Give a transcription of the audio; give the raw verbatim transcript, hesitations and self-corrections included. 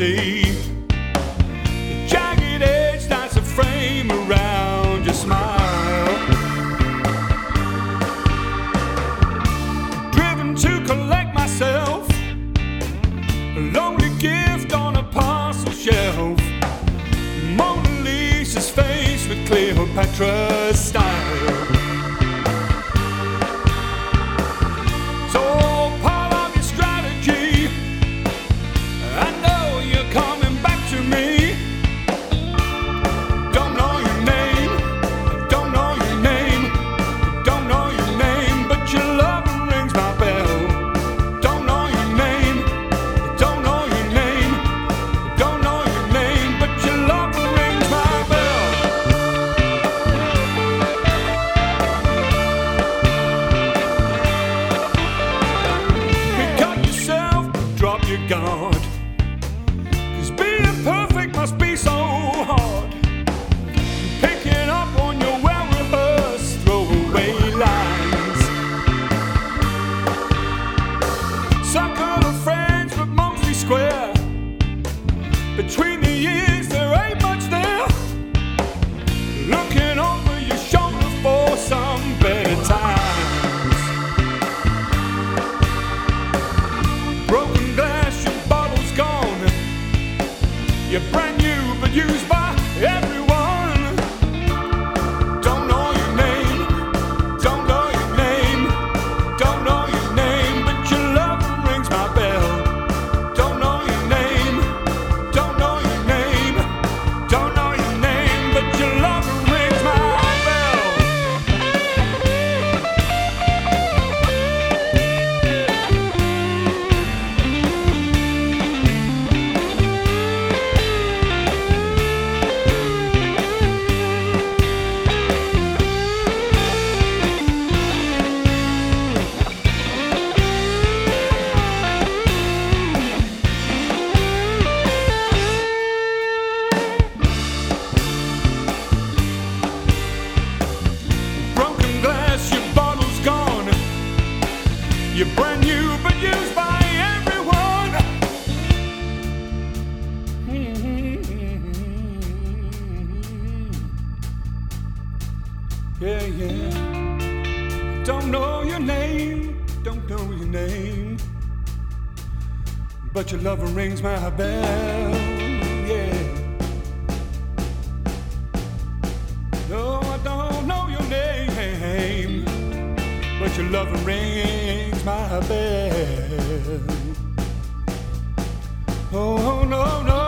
see. The jagged edge starts to frame around your smile. Driven to collect myself, a lonely gift on a parcel shelf. Mona Lisa's face with Cleopatra's style. So part of your strategy, I know you're coming back to me. Don't know your name, don't know your name, don't know your name, but your love rings my bell. Don't know your name, don't know your name, don't know your name, but your love rings my bell. Pick up yourself, drop your guard, 'cause being perfect must be so hard. Picking up on your well-rehearsed throwaway lines. Circle of friends, but mostly square. Between the years, there ain't much there. Looking over your shoulder for some better times. Broken glass, your bottle's gone. You're brand new, but used by everyone. Don't know your name, don't know your name, don't know your name, but your love rings my bell. Don't know your name, don't know your name, don't know your name, but your love rings my bell. Broken glass, your bottle's gone. You're brand new, but used by everyone. Yeah, yeah. Don't know your name, don't know your name, but your love rings my bell. Yeah. No, I don't know your name, but your love rings my bell. Oh, no, no.